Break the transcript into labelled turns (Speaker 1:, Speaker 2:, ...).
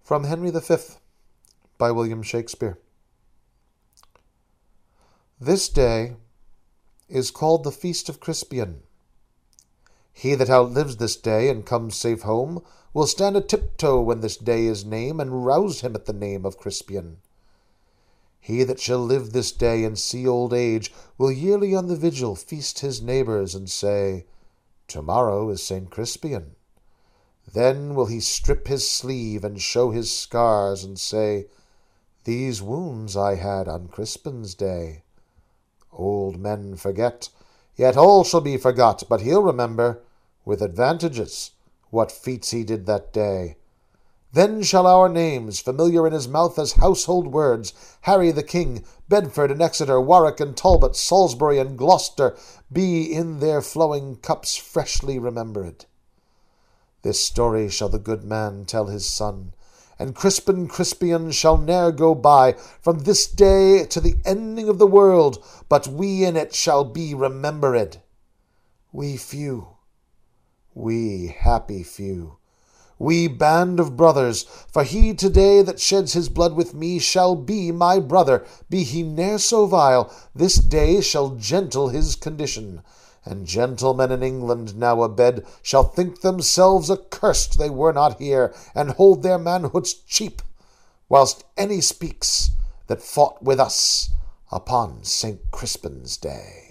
Speaker 1: From Henry V, by William Shakespeare. This day is called the Feast of Crispian. He that outlives this day and comes safe home will stand a tiptoe when this day is name, and rouse him at the name of Crispian. He that shall live this day and see old age will yearly on the vigil feast his neighbours and say, "Tomorrow is St. Crispian." Then will he strip his sleeve and show his scars and say, "These wounds I had on Crispin's day." Old men forget, yet all shall be forgot, but he'll remember, with advantages, what feats he did that day. Then shall our names, familiar in his mouth as household words, Harry the King, Bedford and Exeter, Warwick and Talbot, Salisbury and Gloucester, be in their flowing cups freshly remembered. This story shall the good man tell his son, and Crispin Crispian shall ne'er go by from this day to the ending of the world, but we in it shall be remembered. We few, we happy few, we band of brothers, for he today that sheds his blood with me shall be my brother, be he ne'er so vile, this day shall gentle his condition. And gentlemen in England now abed shall think themselves accursed they were not here, and hold their manhoods cheap, whilst any speaks that fought with us upon St. Crispin's day.